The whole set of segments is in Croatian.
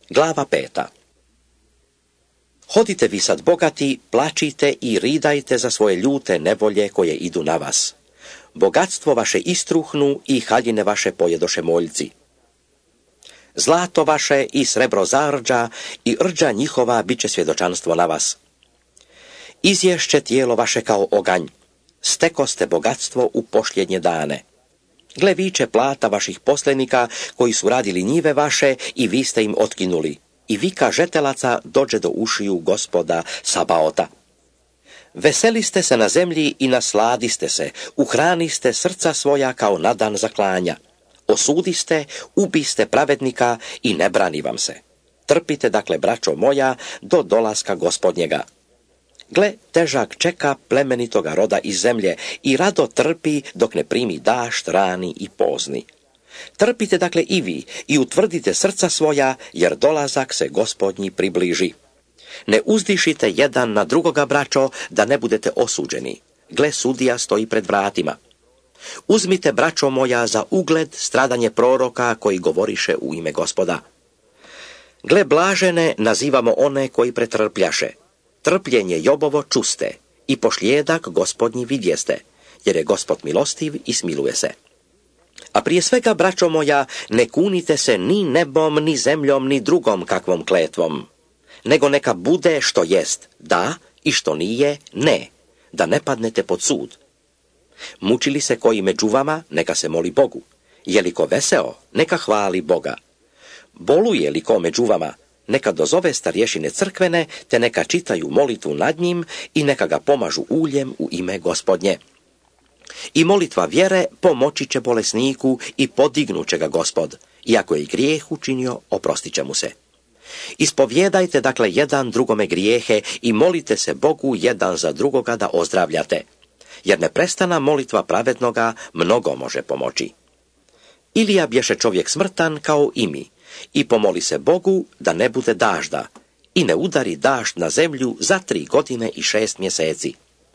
Glava 5. Hodite vi sad bogati, plačite i ridajte za svoje ljute nevolje koje idu na vas. Bogatstvo vaše istruhnu i haljine vaše pojedoše moljci. Zlato vaše i srebro zarđa i rđa njihova bit će svjedočanstvo na vas. Izješće tijelo vaše kao oganj, stekoste bogatstvo u pošljednje dane. Gle viče plata vaših poslenika koji su radili njive vaše i vi ste im otkinuli. I vika žetelaca dođe do ušiju Gospoda Sabaota. Veseliste se na zemlji i nasladiste se, uhraniste srca svoja kao na dan zaklanja. Osudiste, ubiste pravednika i ne brani vam se. Trpite dakle, braćo moja, do dolaska Gospodnjega. Gle, težak čeka plemenitoga roda iz zemlje i rado trpi dok ne primi dašt rani i pozni. Trpite dakle i vi i utvrdite srca svoja, jer dolazak se Gospodnji približi. Ne uzdišite jedan na drugoga, braćo, da ne budete osuđeni. Gle, sudija stoji pred vratima. Uzmite, braćo moja, za ugled stradanje proroka koji govoriše u ime Gospoda. Gle, blažene nazivamo one koji pretrpljaše. Trpljenje Jobovo čuste i pošljedak Gospodnji vidjeste, jer je Gospod milostiv i smiluje se. A prije svega, braćo moja, ne kunite se ni nebom, ni zemljom, ni drugom kakvom kletvom, nego neka bude što jest da i što nije ne, da ne padnete pod sud. Mučili se koji među vama, neka se moli Bogu. Je li ko veseo, neka hvali Boga. Boluje li ko među vama, neka dozove starješine crkvene, te neka čitaju molitvu nad njim i neka ga pomažu uljem u ime Gospodnje. I molitva vjere pomoći će bolesniku i podignut će ga Gospod, iako je grijeh učinio, oprostit će mu se. Ispovjedajte dakle jedan drugome grijehe i molite se Bogu jedan za drugoga da ozdravljate, jer neprestana molitva pravednoga mnogo može pomoći. Ilija bješe čovjek smrtan kao i mi i pomoli se Bogu da ne bude dažda i ne udari dažd na zemlju za 3 godine i 6 mjeseci.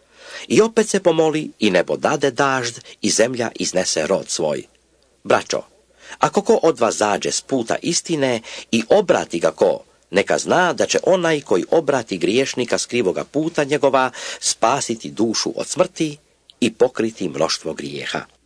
I opet se pomoli i nebo dade dažd i zemlja iznese rod svoj. Braćo, ako ko od vas zađe s puta istine i obrati ga ko, neka zna da će onaj koji obrati griješnika s krivoga puta njegova spasiti dušu od smrti i pokriti mnoštvo grijeha.